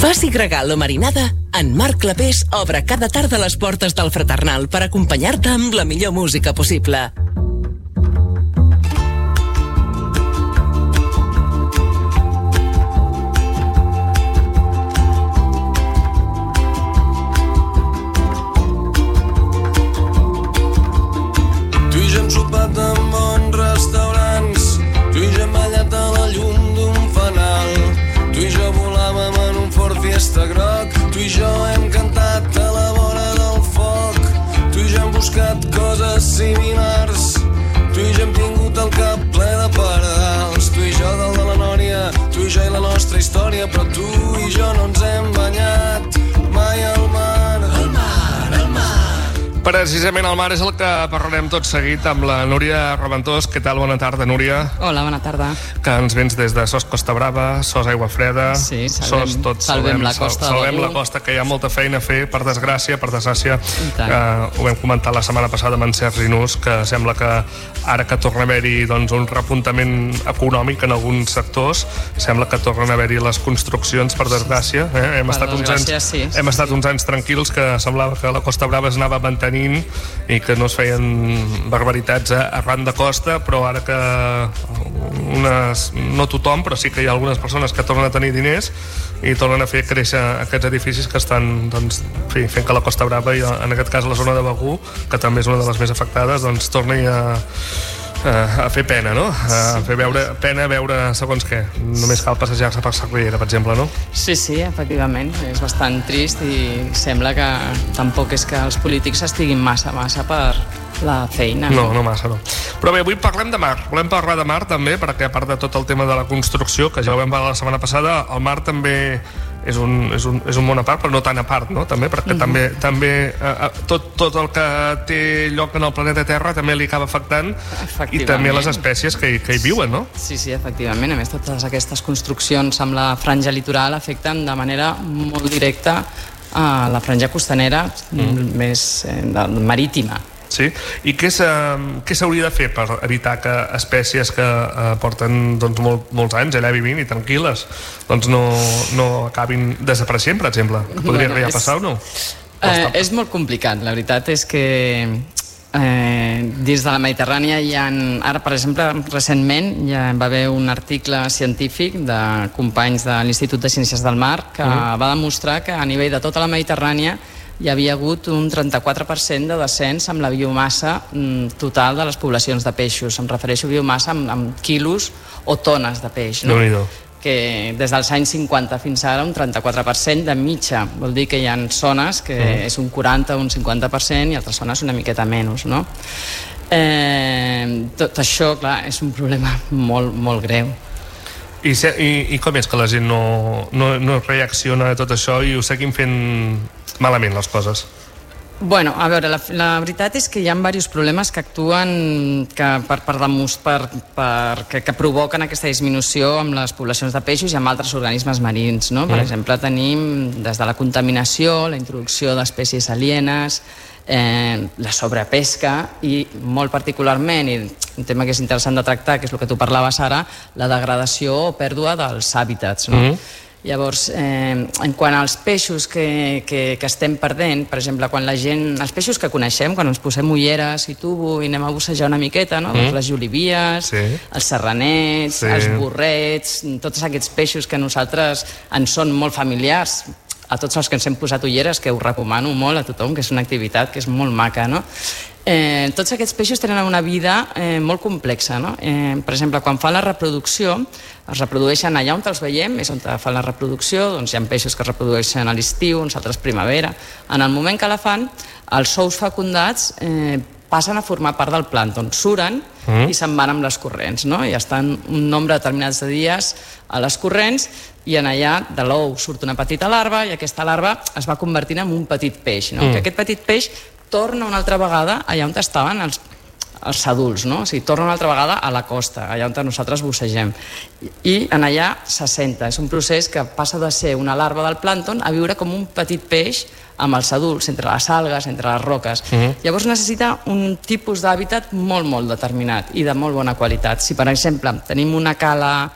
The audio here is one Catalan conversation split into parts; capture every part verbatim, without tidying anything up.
Faci gregal o marinada, en Marc Clapés obre cada tarda les portes del Fraternal per acompanyar-te amb la millor música possible. Tu i jo hem sopat en bons restaurants, tu i jo hem ballat a la llum d'un fanal, tu i jo volàvem en un Ford Fiesta groc, tu i jo hem cantat a la vora del foc, tu i jo hem buscat coses similars, tu i jo hem tingut el cap ple de pardals, tu i jo dalt de la Nòria, tu i jo i la nostra història, però tu i jo no ens hem banyat mai al mar. Al mar, al mar. Precisament el mar és el que parlarem tot seguit amb la Núria Raventós. Què tal? Bona tarda, Núria. Hola, bona tarda. Que ens vens des de Sos Costa Brava, Sos Aigua Freda, sí, salvem, Sos tot, salvem, salvem la costa. Sal, salvem la costa, que hi ha molta feina a fer, per desgràcia, per desgràcia. Uh, ho vam comentar la setmana passada amb en Sergi Nus, que sembla que ara que torna a haver-hi doncs, un repuntament econòmic en alguns sectors, sembla que tornen a haver-hi les construccions, per desgràcia. Eh? Hem, per estat uns anys, sí, sí, hem estat sí. uns anys tranquils, que semblava que la Costa Brava es anava mantenint i que no es feien barbaritats arran de costa, però ara que unes, no tothom, però sí que hi ha algunes persones que tornen a tenir diners i tornen a fer créixer aquests edificis que estan doncs, fi, fent que la Costa Brava, i en aquest cas la zona de Begur, que també és una de les més afectades, doncs torni a a fer pena, no? A fer veure, pena veure segons què. Només cal passejar-se per Sagrera, per exemple, no? Sí, sí, efectivament. És bastant trist i sembla que tampoc és que els polítics estiguin massa, massa per la feina. No, no massa, no. Però bé, avui parlem de mar. Volem parlar de mar també, perquè a part de tot el tema de la construcció, que ja ho vam parlar la setmana passada, el mar també és un, és un, és un món a part, però no tan a part, no? També, perquè mm-hmm. també, també eh, tot, tot el que té lloc en el planeta Terra també li acaba afectant, i també les espècies que, que hi viuen, no? Sí, sí, efectivament. A més, totes aquestes construccions amb la franja litoral afecten de manera molt directa a la franja costanera mm. més eh, marítima. Sí? I què s'hauria de fer per evitar que espècies que eh, porten doncs, molt, molts anys allà vivint i tranquil·les doncs no, no acabin desapareixent, per exemple? Que podria bueno, és, passar o no? Eh, és molt complicat. La veritat és que eh, dins de la Mediterrània hi ha, ara per exemple recentment ja va haver un article científic de companys de l'Institut de Ciències del Mar que mm. va demostrar que a nivell de tota la Mediterrània hi havia hagut un trenta-quatre per cent de descens amb la biomassa mm, total de les poblacions de peixos. Em refereixo a biomassa amb, amb quilos o tones de peix, no? No, que des dels anys cinquanta fins ara un trenta-quatre per cent de mitja. Vol dir que hi ha zones que mm. és un quaranta o un cinquanta per cent i altres zones una miqueta menys, no? Eh, tot això, clar, és un problema molt, molt greu. I, i, i com és que la gent no, no, no reacciona a tot això i ho seguim fent malament les coses? Bueno, a veure, la, la veritat és que hi ha diversos problemes que actuen que, per, per, per, per, que, que provoquen aquesta disminució amb les poblacions de peixos i amb altres organismes marins, no? Per mm. exemple, tenim des de la contaminació, la introducció d'espècies alienes, eh, la sobrepesca i molt particularment, i un tema que és interessant de tractar, que és el que tu parlaves ara, la degradació o pèrdua dels hàbitats, no? Mm. Llavors, eh, en quant als peixos que, que, que estem perdent, per exemple, quan la gent, els peixos que coneixem, quan ens posem ulleres i tubo i anem a bussejar una miqueta, no? Mm. Les jolivies, sí. els serranets, sí. els borrets, tots aquests peixos que a nosaltres ens són molt familiars, a tots els que ens hem posat ulleres, que ho recomano molt a tothom, que és una activitat que és molt maca, no? Eh, tots aquests peixos tenen una vida eh, molt complexa, no? Eh, per exemple, quan fan la reproducció, es reprodueixen allà on els veiem, és on fan la reproducció, doncs hi ha peixos que es reprodueixen a l'estiu, uns altres primavera. En el moment que la fan, els ous fecundats eh, passen a formar part del plàncton, suren mm. i se'n van amb les corrents, no? I estan un nombre determinats de dies a les corrents i en allà de l'ou surt una petita larva i aquesta larva es va convertint en un petit peix, no? Mm. Que aquest petit peix torna una altra vegada allà on estaven els, els adults, no? O sigui, torna una altra vegada a la costa, allà on nosaltres bussegem. I, i en allà s'assenta. És un procés que passa de ser una larva del plàncton a viure com un petit peix amb els adults, entre les algues, entre les roques. Uh-huh. Llavors necessita un tipus d'hàbitat molt, molt determinat i de molt bona qualitat. Si, per exemple, tenim una cala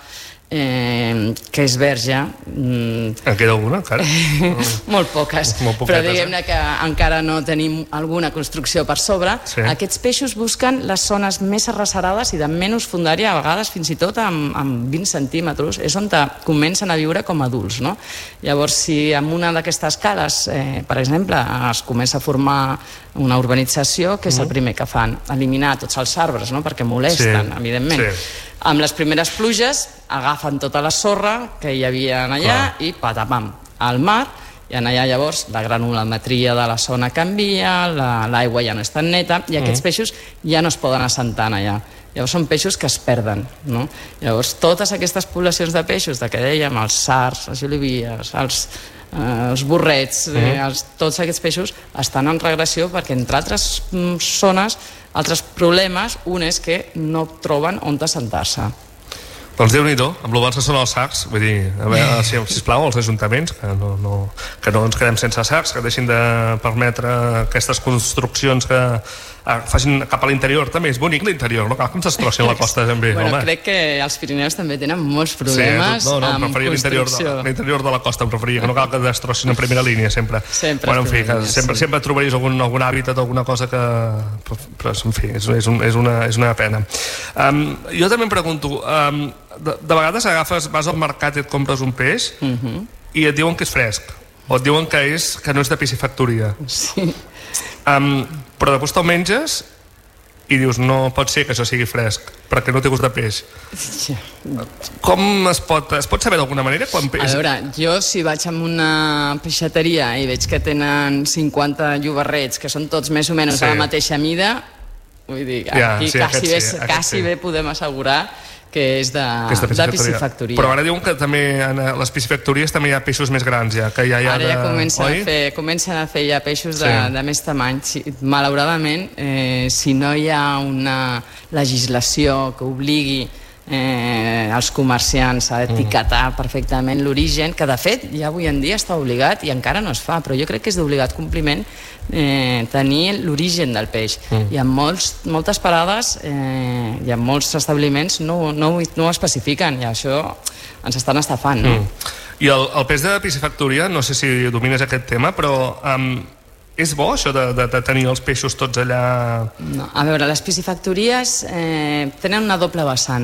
eh, que és verge. Mm. En queda alguna, encara? Molt poques, Molt poquetes, però diguem-ne que encara no tenim alguna construcció per sobre. Sí. Aquests peixos busquen les zones més arracerades i de menys fondària, a vegades fins i tot amb, amb vint centímetres, és on comencen a viure com adults, no? Llavors, si en una d'aquestes cales, eh, per exemple, es comença a formar una urbanització, que és mm. el primer que fan? Eliminar tots els arbres, no? Perquè molesten, sí. evidentment. Sí. Amb les primeres pluges agafen tota la sorra que hi havia allà Clar. i patapam, al mar, i en allà llavors la granulometria de la zona canvia, l'aigua la, ja no és tan neta i aquests mm. peixos ja no es poden assentar allà. Llavors són peixos que es perden, no? Llavors totes aquestes poblacions de peixos, de que dèiem, els sards, les olivies, els, eh, els borrets, mm. eh, els, tots aquests peixos estan en regressió perquè entre altres mm, zones, altres problemes, un és que no troben on assentar-se. Doncs Déu-n'hi-do, amb l'obals que són els sacs, vull dir, a veure, si, sisplau, els ajuntaments, que no, no, que no ens quedem sense sacs, que deixin de permetre aquestes construccions que eh, facin cap a l'interior. També és bonic l'interior, no cal que ens destrossin la costa també. Bueno, home. Crec que els Pirineus també tenen molts problemes sí, no, no, amb construcció. L'interior de, de la costa em preferia, que no cal que destrossin en primera línia, sempre. Sempre, bueno, en fi, que línia, sempre, sí. sempre trobaries algun, algun hàbitat, alguna cosa que... Però, però en fi, és, és, un, és, una, és una pena. Um, jo també em pregunto... Um, De, de vegades agafes, vas al mercat i et compres un peix uh-huh. i et diuen que és fresc o et diuen que, és, que no és de piscifactoria sí. um, però després te'l menges i dius no pot ser que això sigui fresc perquè no té gust de peix sí. Com es pot, es pot saber d'alguna manera quan peix... A veure, jo si vaig a una peixateria i veig que tenen cinquanta llobarrets que són tots més o menys sí. a la mateixa mida, vull dir, ja, aquí sí, quasi, bé, sí, quasi sí. bé podem assegurar que és de, que és de, piscifactoria. de piscifactoria. Però ara diuen que també en les piscifactories també hi ha peixos més grans ja, que ja hi ha ara ja de... comencen, a fer, comencen a fer ja peixos de, sí. de més tamany. Sí, malauradament, eh, si no hi ha una legislació que obligui eh, els comerciants a etiquetar mm. perfectament l'origen, que de fet ja avui en dia està obligat i encara no es fa, però jo crec que és d'obligat compliment eh, tenir l'origen del peix. Mm. I en molts, moltes parades eh, i en molts establiments no, no, no ho especifiquen i això ens estan estafant, no? Mm. I el, el peix de piscifactoria, no sé si domines aquest tema, però... Um, és bo això de, de, de tenir els peixos tots allà? No, a veure, les piscifactories eh, tenen una doble vessant.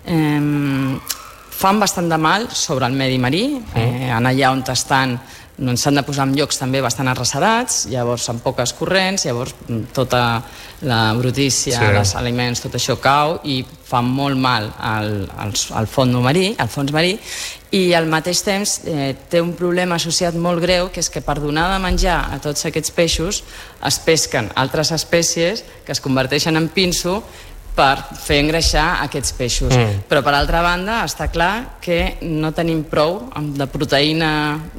Eh, fan bastant de mal sobre el medi marí, eh, en allà on estan doncs s'han de posar en llocs també bastant arrecerats, llavors amb poques corrents, llavors tota la brutícia, sí. els aliments, tot això cau i fa molt mal al, al, al fons marí, al fons marí, i al mateix temps eh, té un problema associat molt greu, que és que per donar de menjar a tots aquests peixos es pesquen altres espècies que es converteixen en pinso per fer engreixar aquests peixos. Mm. Però per altra banda està clar que no tenim prou de proteïna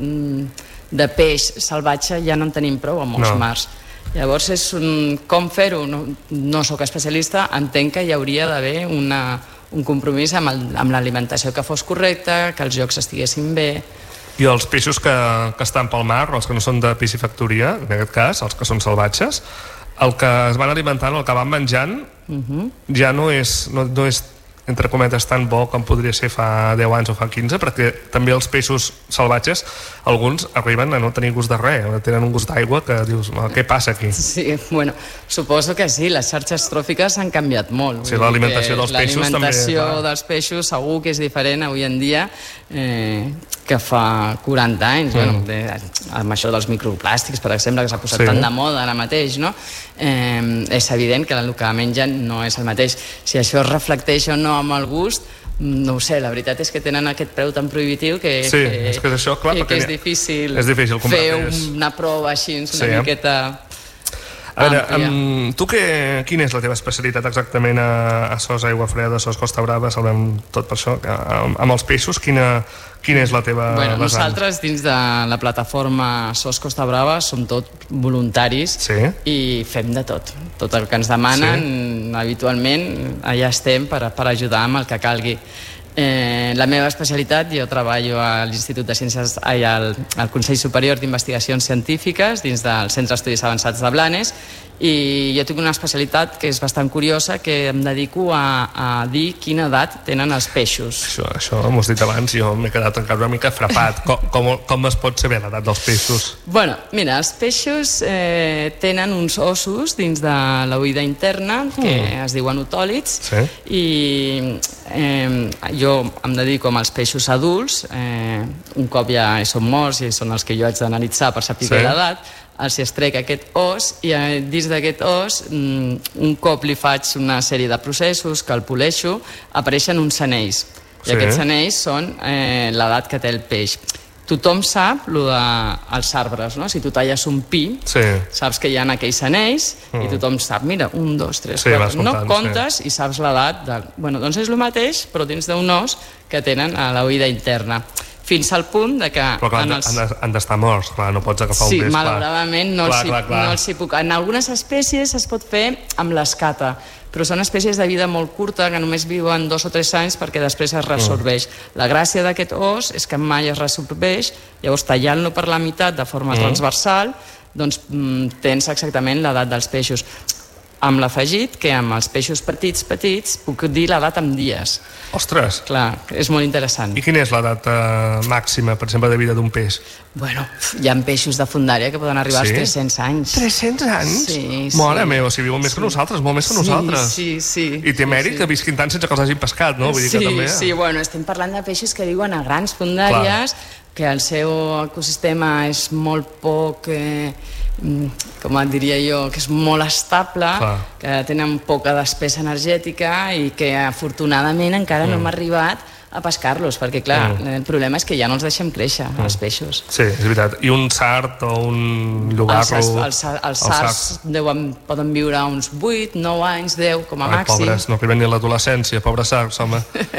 de peix salvatge, ja no en tenim prou a molts no. mars. Llavors és un, com fer-ho? No, no sóc especialista, entenc que hi hauria d'haver una, un compromís amb, el, amb l'alimentació que fos correcta, que els jocs estiguessin bé. I els peixos que, que estan pel mar, els que no són de piscifactoria, en aquest cas, els que són salvatges, el que es van alimentant, el que van menjant, uh-huh. ja no és, no, no és, entre cometes, tan bo com podria ser fa deu anys o fa quinze, perquè també els peixos salvatges, alguns arriben a no tenir gust de res, tenen un gust d'aigua que dius, què passa aquí? Sí, bueno, suposo que sí, les xarxes tròfiques han canviat molt. Sí, l'alimentació dels peixos també... L'alimentació dels peixos segur que és diferent avui en dia eh, que fa quaranta anys, mm. bueno, de, amb això dels microplàstics, per exemple, que s'ha posat sí. tant de moda ara mateix, no? Eh, és evident que el que mengen no és el mateix. Si això es reflecteix o no amb el gust, no ho sé, la veritat és que tenen aquest preu tan prohibitiu que, sí, que, és, que és, això, clar, que, que és difícil, és difícil fer una prova així una sí. miqueta... A veure, amb, tu que, quina és la teva especialitat exactament a, a Sos Aigua Freda, a Sos Costa Brava, sabem tot per això, amb, amb els peixos, quina, quina és la teva bueno, vessant? Nosaltres dins de la plataforma Sos Costa Brava som tot voluntaris sí. i fem de tot, tot el que ens demanen sí. habitualment allà estem per, per ajudar amb el que calgui. Eh, la meva especialitat, jo treballo a l'Institut de Ciències, ai, al, al Consell Superior d'Investigacions Científiques dins del Centre d'Estudis Avançats de Blanes, i jo tinc una especialitat que és bastant curiosa, que em dedico a, a dir quina edat tenen els peixos. Això, això m'ho has dit abans, jo m'he quedat encara una mica frapat. Com, com, com es pot saber l'edat dels peixos? Bueno, mira, els peixos eh, tenen uns ossos dins de l'oïda interna que mm. es diuen otòlits, sí. i eh, jo em dedico amb els peixos adults, eh, un cop ja són morts i són els que jo haig d'analitzar per saber sí. l'edat, els estrec aquest os i eh, dins d'aquest os, mm, un cop li faig una sèrie de processos que el poleixo, apareixen uns anells, i sí. aquests anells són eh, l'edat que té el peix. Tothom sap lo de, els arbres, no? Si tu talles un pi, sí. saps que hi ha aquells anells, mm. i tothom sap, mira, un, dos, tres, sí, quatre, no comptes sí. i saps l'edat de... Bueno, doncs és el mateix, però dins d'un os que tenen a l'oïda interna. Fins al punt de que... Però clar, els... han d'estar morts, clar, no pots agafar sí, un peix. Sí, malauradament no, clar, els hi, clar, clar. no els hi puc... En algunes espècies es pot fer amb l'escata, però són espècies de vida molt curta que només viuen dos o tres anys perquè després es resorbeix. Mm. La gràcia d'aquest os és que mai es resorbeix, llavors tallant-lo per la meitat de forma mm. transversal, doncs tens exactament l'edat dels peixos. Amb l'afegit que amb els peixos petits, petits, puc dir l'edat en dies. Ostres! Clar, és molt interessant. I quina és l'edat eh, màxima, per exemple, de vida d'un peix? Bueno, hi ha peixos de fondària que poden arribar sí? als tres-cents anys. tres-cents anys? Sí, Mare sí. meva, o sigui, viuen més sí. que nosaltres, molt més que nosaltres. Sí, sí, sí. I té mèrit sí, sí. que visquin tant sense que els hagin pescat, no? Vull dir sí, que també... sí, bueno, estem parlant de peixos que viuen a grans fondàries, clar. que el seu ecosistema és molt poc... Eh, com et diria jo, que és molt estable, clar. que tenen poca despesa energètica i que afortunadament encara mm. no hem arribat a pescar-los, perquè clar, mm. el problema és que ja no els deixem créixer, mm. els peixos. Sí, és veritat. I un sard o un llobarro... Els, els, els, els sards deuen, poden viure uns vuit, nou anys, deu com a Ai, màxim. Pobres, no arriben ni a l'adolescència, pobres sards, home.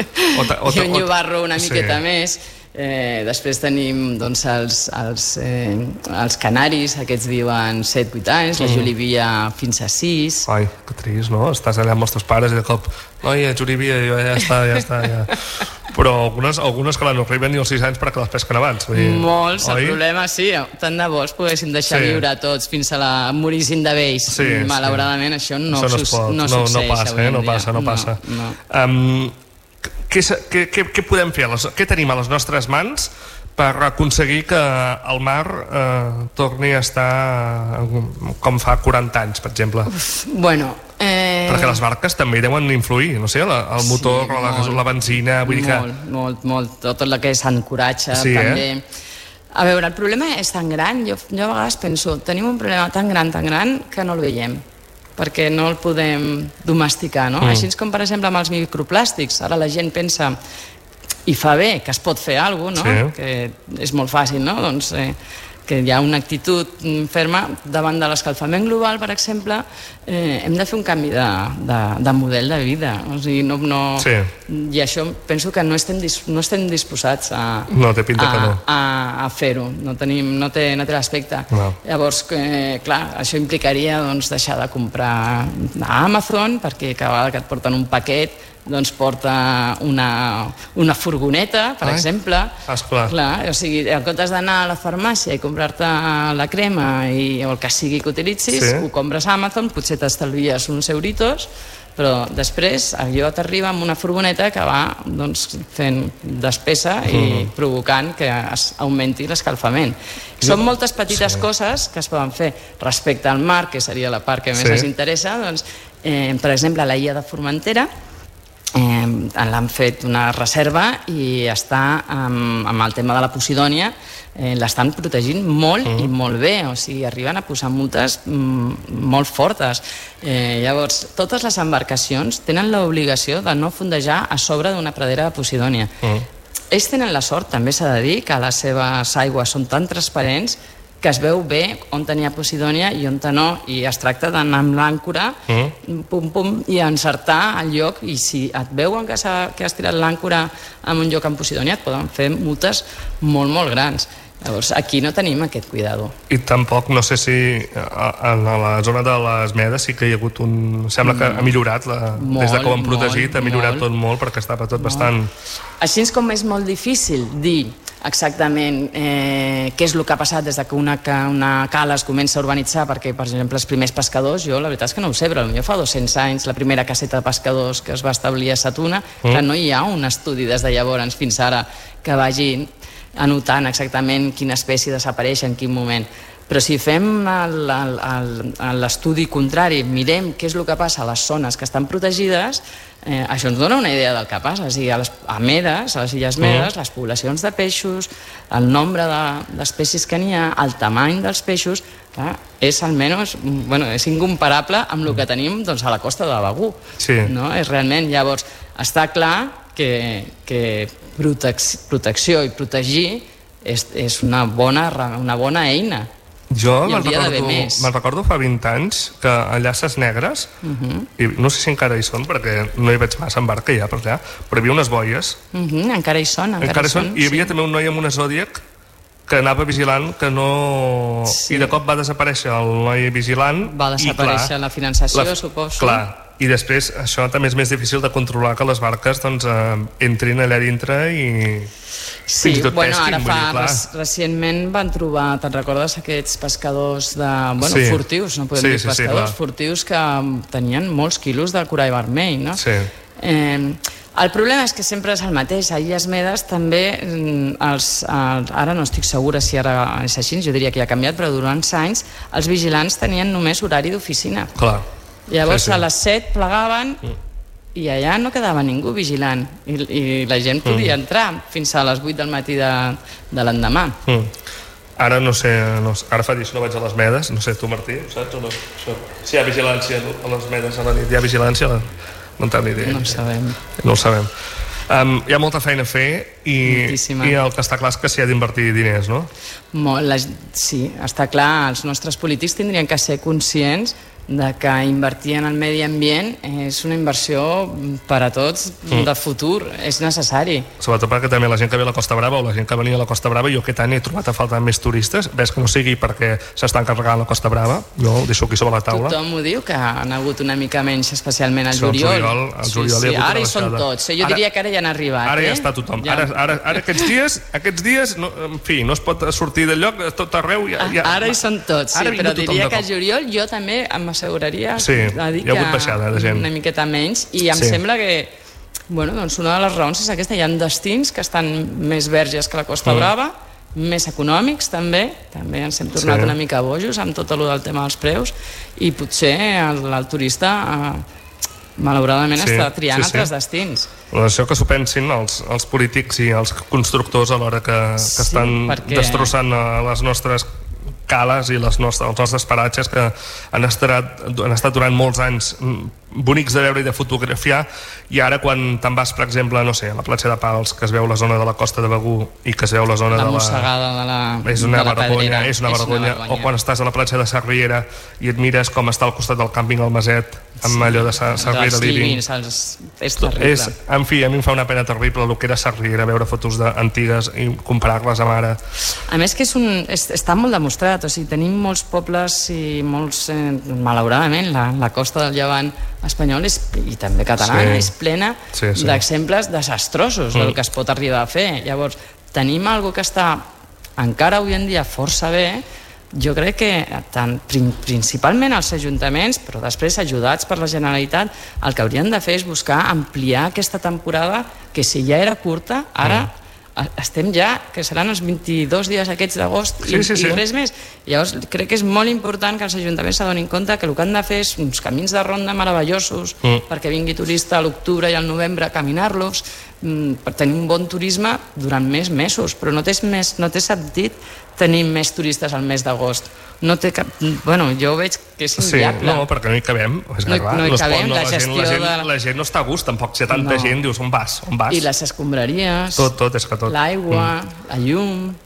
O ta, o ta, I un llobarro una miqueta sí. més. Eh, després tenim doncs, els, els, eh, els canaris, aquests viuen set vuit anys, mm. la julivia fins a sis. Ai, que trist, no? Estàs allà amb els teus pares i de cop, noia, julivia, jo ja està, ja està, ja. Però algunes, algunes que no arriben ni als sis anys perquè les pesquen abans. Vull dir, molts, oi? El problema sí, tant de bo els poguessin deixar sí. viure tots fins a la morissin de vells. Sí, malauradament sí. això no, això no, es pot, no, no, no passa, eh? no passa, no passa. No, no. Um, Què, què, què podem fer? Què tenim a les nostres mans per aconseguir que el mar eh, torni a estar com fa quaranta anys, per exemple? Uf, bueno... Eh... Perquè les barques també deuen influir, no sé, la, el motor, sí, la, molt, la benzina... Vull dir que... Molt, molt, molt. Tot el que és ancoratge, sí, també... Eh? A veure, el problema és tan gran, jo, jo a vegades penso, tenim un problema tan gran, tan gran, que no el veiem, perquè no el podem domesticar, no? Mm. Així com, per exemple, amb els microplàstics. Ara la gent pensa, i fa bé, que es pot fer alguna cosa, no? Sí. Que és molt fàcil, no? Doncs eh, que hi ha una actitud ferma davant de l'escalfament global, per exemple, eh, hem de fer un canvi de, de, de model de vida. O sigui, no, no, sí. I això penso que no estem, dis, no estem disposats a, no, té pinta a, que no. a, a fer-ho. No, tenim, no té, no té l'aspecte. No. Llavors, eh, clar, això implicaria doncs, deixar de comprar a Amazon, perquè cada vegada que et porten un paquet doncs porta una, una furgoneta, per Ai, exemple. Esclar. Clar, o sigui, en comptes d'anar a la farmàcia i comprar-te la crema i, o el que sigui que utilitzis, sí. ho compres a Amazon, potser t'estalvies uns euritos, però després allò t'arriba amb una furgoneta que va doncs, fent despesa i mm. provocant que es augmenti l'escalfament. Són moltes petites sí. coses que es poden fer respecte al mar, que seria la part que més sí. ens interessa. Doncs, eh, per exemple, a la illa de Formentera eh, l'han fet una reserva i està amb, amb el tema de la Posidònia, eh, l'estan protegint molt mm. i molt bé, o sigui, arriben a posar multes mm, molt fortes. Eh, llavors, totes les embarcacions tenen l'obligació de no fondejar a sobre d'una pradera de Posidònia. Mm. Ells tenen la sort, també s'ha de dir, que les seves aigües són tan transparents que es veu bé on tenia Posidònia i on no, i es tracta d'anar amb l'àncora mm. pum, pum, i encertar el lloc, i si et veuen que, que has tirat l'àncora en un lloc amb Posidònia et poden fer multes molt, molt grans. Llavors, aquí no tenim aquest cuidado. I tampoc, no sé si en la zona de les medes sí que hi ha hagut un... Sembla que ha millorat, la... molt, des de que ho han protegit, molt, ha millorat molt. tot molt, perquè estava tot molt. bastant... Així com és molt difícil dir exactament eh, què és el que ha passat des de que una, que una cala es comença a urbanitzar, perquè, per exemple, els primers pescadors, jo la veritat és que no ho sé, però potser fa dos-cents anys, la primera caseta de pescadors que es va establir a Sa Tuna, mm. que no hi ha un estudi des de llavors fins ara que vagi anotant exactament quina espècie desapareix en quin moment. Però si fem l'estudi contrari, mirem què és el que passa a les zones que estan protegides, eh, això ens dona una idea del que passa. O sigui, a, les, a Medes, a les Illes Medes, les poblacions de peixos, el nombre d'espècies de, que n'hi ha, el tamany dels peixos, clar, és almenys, bueno, és incomparable amb el que tenim doncs, a la costa de Begur. Sí. No? És realment, llavors, està clar que, que protec protecció i protegir és, és una, bona, una bona eina. Jo me'n recordo, me recordo fa vint anys que allà a Ses Negres, uh -huh. i no sé si encara hi són perquè no hi veig massa en barca ja per allà, però hi havia unes boies. Uh -huh, encara hi són. Encara, encara hi són, són. I hi havia sí. també un noi amb una Zodiac que anava vigilant, que no... Sí. I de cop va desaparèixer el noi vigilant. Va desaparèixer i, clar, la finançació, la... suposo. Clar, i després això també és més difícil de controlar, que les barques doncs, eh, entrin allà dintre i... Sí, fins i tot bueno, pesquin, ara fa, dir, rec recentment van trobar, te'n recordes aquests pescadors de, bueno, sí. furtius, no podem sí, dir sí, pescadors, sí, furtius que tenien molts quilos de corall vermell, no? Sí. Eh, el problema és que sempre és el mateix. A Illes Medes també, els, els, ara no estic segura si ara és així, jo diria que ja ha canviat, però durant anys els vigilants tenien només horari d'oficina. Clar. Llavors sí, sí. a les set plegaven mm. i allà no quedava ningú vigilant i, i la gent podia mm. entrar fins a les vuit del matí de, de l'endemà. Mm. Ara no sé, no, ara fa dies no vaig a les Medes, no sé, tu Martí, ho saps o no? Si hi ha vigilància a les Medes a la nit, hi ha vigilància? No en tenim idea. No ho sabem. No ho sabem. Um, hi ha molta feina a fer i, i el que està clar és que s'hi ha d'invertir diners, no? Molt, la, sí, està clar, els nostres polítics tindrien que ser conscients de que invertir en el medi ambient és una inversió per a tots mm. de futur, és necessari. Sobretot perquè també la gent que ve a la Costa Brava o la gent que venia a la Costa Brava, jo aquest any he trobat a faltar més turistes, ves que no sigui perquè s'estan carregant la Costa Brava, jo ho deixo aquí sobre la taula. Tothom ho diu, que han hagut una mica menys, especialment al sí, juliol. El juliol, el juliol sí, sí, hi ha ara hi són tots, jo ara, diria que ara ja han arribat. Ara eh? ja està tothom, ja. ara, ara, ara aquests dies, aquests dies no, en fi, no es pot sortir del lloc, tot arreu ja, ja, ara hi són tots, sí, però diria que al juliol jo també m'asseguraria sí. Sí, a dir hi ha hagut baixada de gent. Una miqueta menys, i em sí. sembla que bueno, doncs una de les raons és aquesta. Hi ha destins que estan més verges que la Costa mm. Brava, més econòmics també, també ens hem tornat sí. una mica bojos amb tot el del tema dels preus, i potser el, el turista eh, malauradament sí. està triant sí, sí. altres destins. Bueno, això que s'ho pensin els, els polítics i els constructors a l'hora que, que sí, estan perquè... destrossant les nostres cales i les nostres, els nostres paratges que han estat, han estat durant molts anys bonics de veure i de fotografiar, i ara quan te'n vas, per exemple, no sé, a la platja de Pals, que es veu la zona de la Costa de Begur i que es veu la zona la de la... mossegada de la és una de la vergonya, pedrera. és una és vergonya. Una vergonya. O quan estàs a la platja de Sarriera i et mires com està al costat del càmping al Maset, amb sí, allò de Sa Sarriera Living. Els... És terrible. És, en fi, a mi em fa una pena terrible el que era Sarriera, veure fotos antigues i comparar-les amb ara. A més que és un, és, està molt demostrat, o sigui, tenim molts pobles i molts, eh, malauradament, la, la costa del Llevant espanyol és, i també catalana sí. és plena sí, sí. d'exemples desastrosos mm. del que es pot arribar a fer. Llavors, tenim algo que està encara avui en dia força bé. Jo crec que tant, principalment els ajuntaments, però després ajudats per la Generalitat, el que haurien de fer és buscar ampliar aquesta temporada, que si ja era curta, ara mm. estem ja, que seran els vint-i-dos dies aquests d'agost sí, i, sí, sí. i res més. Llavors crec que és molt important que els ajuntaments s'adonin compte que el que han de fer és uns camins de ronda meravellosos mm. perquè vingui turista a l'octubre i al novembre a caminar-los, mm, per tenir un bon turisme durant més mesos, però no té, més, no té sentit tenir més turistes al mes d'agost. No té cap... Bueno, jo veig que és inviable. Sí, no, perquè no hi cabem. És no, clar, no hi no cabem, pot, no, la, la, gestió gent, la, gent, de... la gent no està a gust, tampoc. Si hi ha tanta no. gent, dius, on vas? On vas? I les escombraries, tot, tot, és que tot. l'aigua, mm. la llum...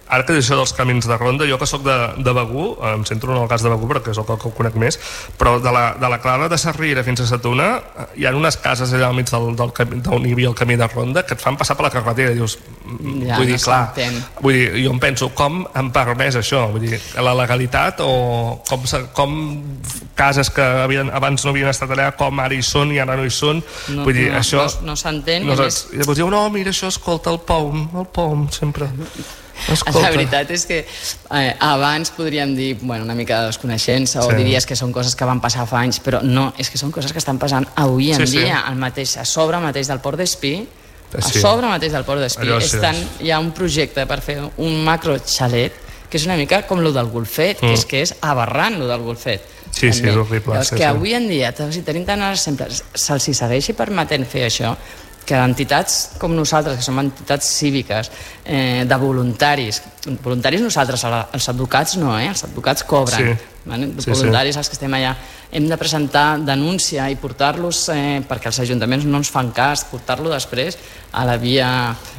ara que dius això dels camins de ronda, jo que sóc de, de Begur, em centro en el cas de Begur perquè és el que, que ho conec més, però de la, de la Clara de Sarriera fins a Satuna hi ha unes cases allà al mig del, del camí, d'on hi havia el camí de ronda que et fan passar per la carretera, dius, ja, vull dir, no clar, s'entén. vull dir, jo em penso, com em permès això? Vull dir, la legalitat o com, com cases que havien, abans no havien estat allà, com ara hi són i ara no hi són, no, vull dir, no, això... No, no s'entén. No, I, més... I llavors diu, no, mira això, escolta, el POM, el POM, sempre... Escolta. La veritat és que eh, abans podríem dir, bueno, una mica de desconeixença, sí. O diries que són coses que van passar fa anys, però no, és que són coses que estan passant avui en sí, dia, sí. Al mateix, a sobre mateix del Port d'Espí, a sí. sobre mateix del Port d'Espí, sí, estan, hi ha un projecte per fer un macro xalet, que és una mica com lo del Golfet, mm. que és que és aberrant lo del Golfet. Sí, sí, és horrible. Llavors, sí, que sí. avui en dia, si tenim tant exemples, se'ls segueixi permetent fer això, que entitats com nosaltres, que som entitats cíviques, eh, de voluntaris, voluntaris nosaltres, els advocats no, eh? Els advocats cobren, sí. Vale? Sí, voluntaris sí. Els que estem allà, hem de presentar denúncia i portar-los, eh, perquè els ajuntaments no ens fan cas, portar-lo després a la via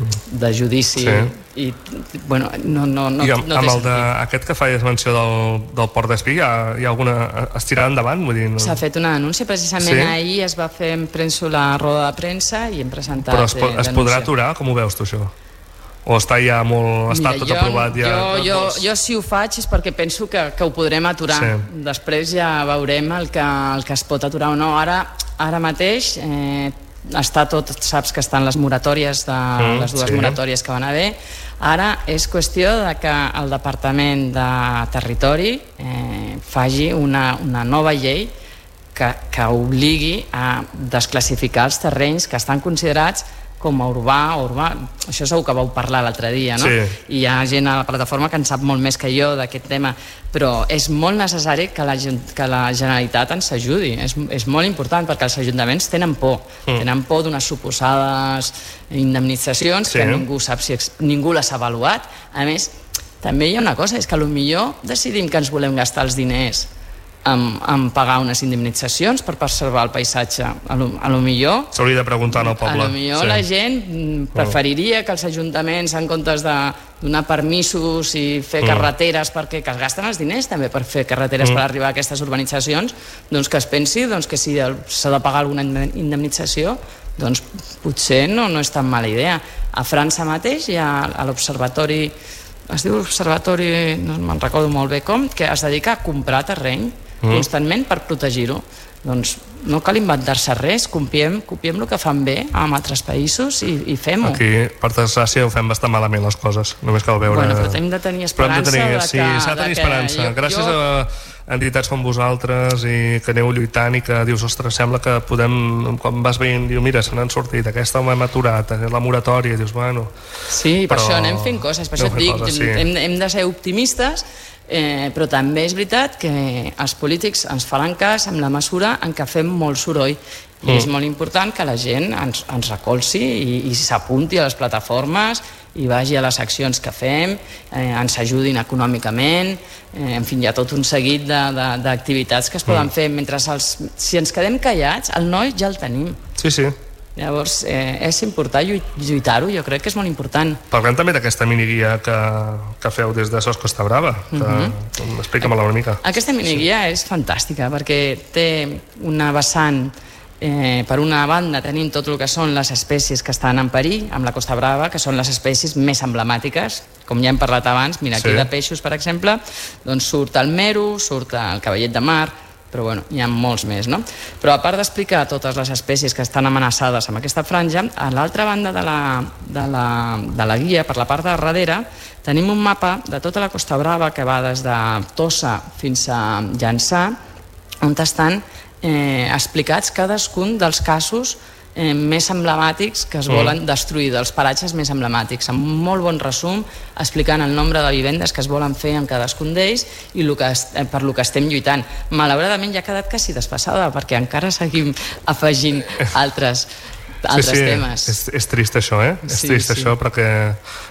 de judici sí. I, bueno, no, no, no, I amb, no amb el de, aquest que feies menció del, del Port d'Espí, hi ha, hi ha alguna... es tirarà endavant? Vull dir, no... S'ha fet una denúncia, precisament sí? Ahir es va fer en premsa la roda de premsa i hem presentat Però es, po es podrà aturar? Com ho veus tu, això? O està ja molt... està Mira, tot jo, aprovat ja? Jo, jo, jo si ho faig és perquè penso que, que ho podrem aturar. Sí. Després ja veurem el que, el que es pot aturar o no. Ara, ara mateix eh, està tot... Saps que estan les moratòries, de, mm, les dues sí. moratòries que van haver. Ara és qüestió de que el Departament de Territori eh, faci una, una nova llei que, que obligui a desclassificar els terrenys que estan considerats com a urbà o urbà, això segur que vau parlar l'altre dia, no? Sí. I hi ha gent a la plataforma que en sap molt més que jo d'aquest tema, però és molt necessari que la, que la Generalitat ens ajudi, és, és molt important perquè els ajuntaments tenen por, mm. tenen por d'unes suposades indemnitzacions sí. Que ningú sap si ningú les ha avaluat. A més, també hi ha una cosa, és que potser decidim que ens volem gastar els diners En, en pagar unes indemnitzacions per preservar el paisatge. A lo, a lo millor s'hauria de preguntar al poble. A lo millor sí. La gent preferiria que els ajuntaments, en comptes de donar permisos i fer mm. carreteres, perquè que es gasten els diners també per fer carreteres mm. per arribar a aquestes urbanitzacions, doncs que es pensi doncs, que si s'ha de pagar alguna indemnització, doncs potser no, no és tan mala idea. A França mateix hi ha a l'observatori, es diu observatori, no me'n recordo molt bé com, que es dedica a comprar terreny mm. constantment per protegir-ho. Doncs no cal inventar-se res, copiem, copiem el que fan bé en altres països i, i fem-ho. Aquí, per desgràcia, ho fem bastant malament les coses, només cal veure... Bueno, però hem de tenir esperança de, tenir, de que... Sí, s'ha de tenir esperança. Jo, Gràcies jo... a entitats com vosaltres i que aneu lluitant i que dius, ostres, sembla que podem, quan vas veient, diu, mira, se n'han sortit, aquesta ho hem aturat, la moratòria, dius, bueno... Sí, per això anem fent coses, per això et dic, coses, sí. hem, hem de ser optimistes, eh, però també és veritat que els polítics ens faran cas en la mesura en què fem molt soroll. I mm. és molt important que la gent ens, ens recolzi i, i s'apunti a les plataformes i vagi a les accions que fem, eh, ens ajudin econòmicament, eh, en fi, hi ha tot un seguit d'activitats que es poden mm. fer. Mentre els, si ens quedem callats, el noi ja el tenim. Sí, sí. Llavors, eh, és important lluitar-ho, jo crec que és molt important. Parlem també d'aquesta miniguia que, que feu des de Sos Costa Brava. Que, mm-hmm. Explica-me-la una mica. Aquesta miniguia sí. és fantàstica perquè té una vessant. Eh, per una banda tenim tot el que són les espècies que estan en perill amb la Costa Brava, que són les espècies més emblemàtiques, com ja hem parlat abans. Mira, aquí sí. de peixos, per exemple, doncs surt el mero, surt el cavallet de mar, però bueno, hi ha molts més, no? Però a part d'explicar totes les espècies que estan amenaçades amb aquesta franja, a l'altra banda de la, de, la, de la guia, per la part de darrere, tenim un mapa de tota la Costa Brava que va des de Tossa fins a Llançà, on estan eh, explicats cadascun dels casos eh, més emblemàtics que es volen mm. destruir, dels paratges més emblemàtics, amb un molt bon resum explicant el nombre de vivendes que es volen fer en cadascun d'ells i lo que es, eh, per lo que estem lluitant. Malauradament ja ha quedat quasi desfasada perquè encara seguim afegint altres altres sí, sí, temes. És, és trist això, eh? Sí, és trist sí. això perquè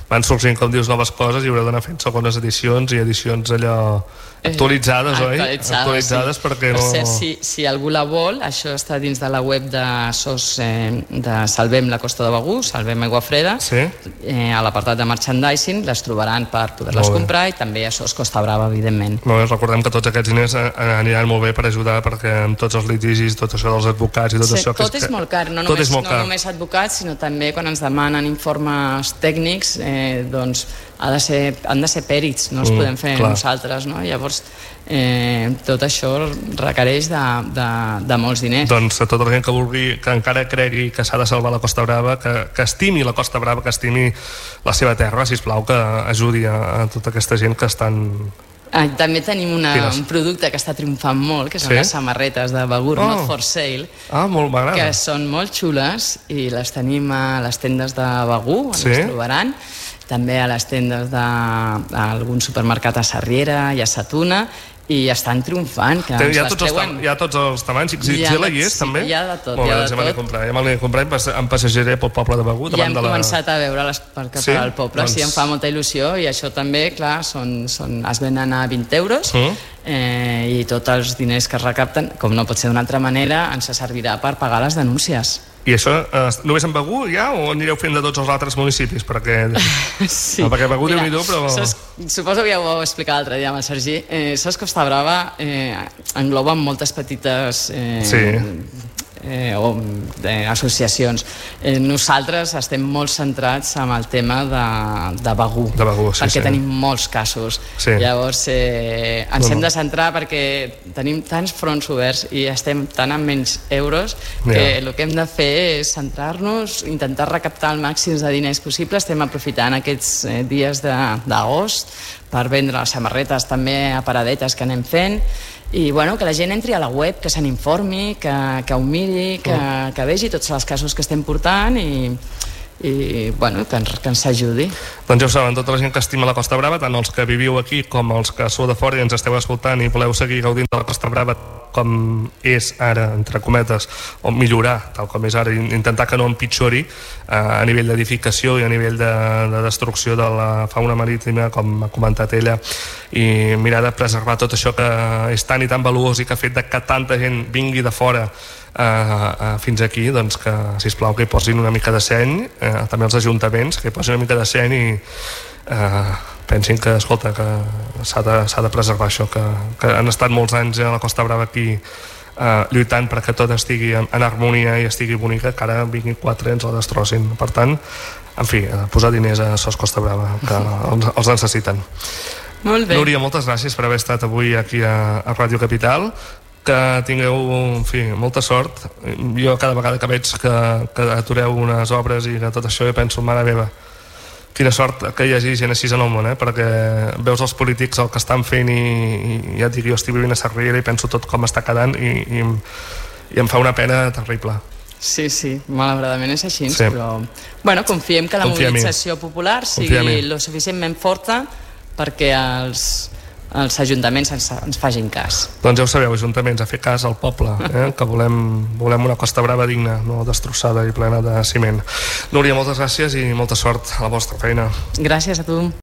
van sorgint, com dius, noves coses i haureu d'anar fent segones edicions i edicions allò actualitzades, eh, oi? Actualitzades, actualitzades sí. perquè per no... cert, si, si algú la vol, això està dins de la web de S O S, eh, de Salvem la Costa de Begur, Salvem Aigua Freda, sí? eh, a l'apartat de merchandising les trobaran per poder-les comprar, i també a S O S Costa Brava, evidentment. Molt bé, recordem que tots aquests diners aniran molt bé per ajudar, perquè amb tots els litigis, tot això dels advocats i tot sí, això... Tot que és, és molt car, no, tot només, és molt no car. només advocats, sinó també quan ens demanen informes tècnics, eh, doncs ha de ser, han de ser pèrits, no els mm, podem fer clar. Nosaltres, no? Llavors eh, tot això requereix de, de, de molts diners. Doncs a tota la gent que vulgui, que encara cregui que s'ha de salvar la Costa Brava, que, que estimi la Costa Brava, que estimi la seva terra, sisplau, que ajudi a, a tota aquesta gent que estan... Ah, també tenim una, un producte que està triomfant molt, que són sí? les samarretes de Begur, oh. Not for Sale, ah, molt m'agrada, que són molt xules i les tenim a les tendes de Begur, on sí? les trobaran, també a les tendes d'algun supermercat a Sarriera i a Satuna, i estan triomfant, que hi ha, tots els, hi ha tots els tamanys, Xixela hi és sí, també? Hi ha de tot, molt hi ha bé, de ja tot comprar, ja me'l comprar, em passejaré pel poble de Begur, ja hem de la... començat a veure les per cap sí? al poble, doncs... sí, em fa molta il·lusió, i això també, clar, són, són, es venen a vint euros, mm. eh, i tots els diners que es recapten, com no pot ser d'una altra manera, ens servirà per pagar les denúncies. I això eh, només en Begur ja, o anireu fent de tots els altres municipis? Perquè, sí. no, perquè Begur déu-n'hi-do, però... Sos, suposo que ja ho vau explicar l'altre dia amb el Sergi. Eh, S O S Costa Brava eh, engloba moltes petites... Eh, sí. Eh, o eh, associacions. Eh, nosaltres estem molt centrats en el tema de, de Begur, de Begur sí, perquè sí. tenim molts casos. Sí. Llavors eh, ens no, hem de centrar perquè tenim tants fronts oberts i estem tan amb menys euros que yeah. el que hem de fer és centrar-nos, intentar recaptar el màxim de diners possible. Estem aprofitant aquests eh, dies d'agost per vendre les samarretes també a paradetes que anem fent, i bueno, que la gent entri a la web, que se n'informi, que, que ho miri, que, mm. que vegi tots els casos que estem portant i, i bueno, que ens, que ens ajudi. Doncs ja ho saben, tota la gent que estima la Costa Brava, tant els que viviu aquí com els que sou de fora i ens esteu escoltant i voleu seguir gaudint de la Costa Brava com és ara, entre cometes, o millorar tal com és ara, intentar que no empitjori eh, a nivell d'edificació i a nivell de, de destrucció de la fauna marítima, com ha comentat ella, i mirar de preservar tot això que és tan i tan valuós i que ha fet de que tanta gent vingui de fora eh, eh, fins aquí, doncs que, sisplau, que hi posin una mica de seny, eh, també els ajuntaments, que hi posin una mica de seny i eh, pensin que, escolta, que s'ha de, s'ha de preservar això, que, que han estat molts anys a la Costa Brava aquí eh, lluitant perquè tot estigui en, en harmonia i estigui bonica, que ara vinguin quatre i ens la destrossin. Per tant, en fi, posar diners a S O S Costa Brava, que els, els necessiten. Molt bé. Núria, moltes gràcies per haver estat avui aquí a, a Ràdio Capital, que tingueu, en fi, molta sort. Jo cada vegada que veig que, que atureu unes obres i que tot això, jo penso, mare meva, quina sort que hi hagi gent així en el món, eh? Perquè veus els polítics el que estan fent i, i ja et dic, jo estic vivint a Sarriera i penso tot com està quedant i, i, i em fa una pena terrible. Sí, sí, malauradament és així, sí. Però bueno, confiem que la Confia mobilització popular sigui lo suficientment forta perquè els, els ajuntaments ens, ens facin cas. Doncs ja ho sabeu, ajuntaments, a fer cas al poble, eh? Que volem, volem una Costa Brava digna, no destrossada i plena de ciment. Núria, moltes gràcies i molta sort a la vostra feina. Gràcies a tu.